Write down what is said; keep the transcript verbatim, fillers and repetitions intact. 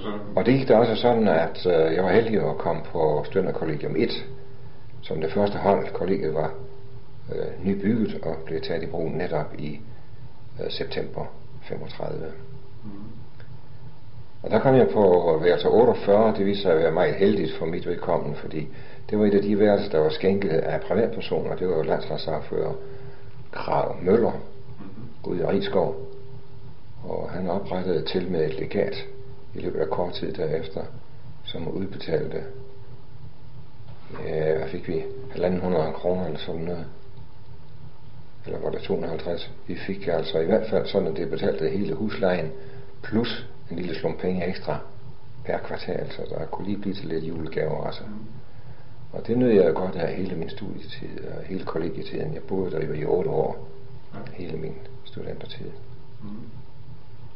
Og det gik da også sådan, at øh, jeg var heldig at komme på Studenterkollegium et, som det første hold. Kollegiet var øh, nybygget og blev taget i brug netop i øh, september femogtredive. Mm. Og der kom jeg på værelse otteogfyrre. Det viste sig at være meget heldigt for mit vedkommende, fordi det var et af de værelser, der var skænket af privatpersoner. Det var jo landsretssagfører Krag Møller, Gud i Rigskov. Og han oprettede til med et legat i løbet af kort tid derefter, som udbetalte, ja, hvad fik vi, halvanden hundrede kroner eller sådan noget. Eller var det to hundrede og halvtreds? Vi fik altså i hvert fald sådan, at det betalte hele huslejen, plus en lille slump penge ekstra per kvartal, så der kunne lige blive til lidt julegaver altså. Og det nød jeg godt af hele min studietid og hele kollegietiden. Jeg boede der i otte år, hele min studentertid. Mm.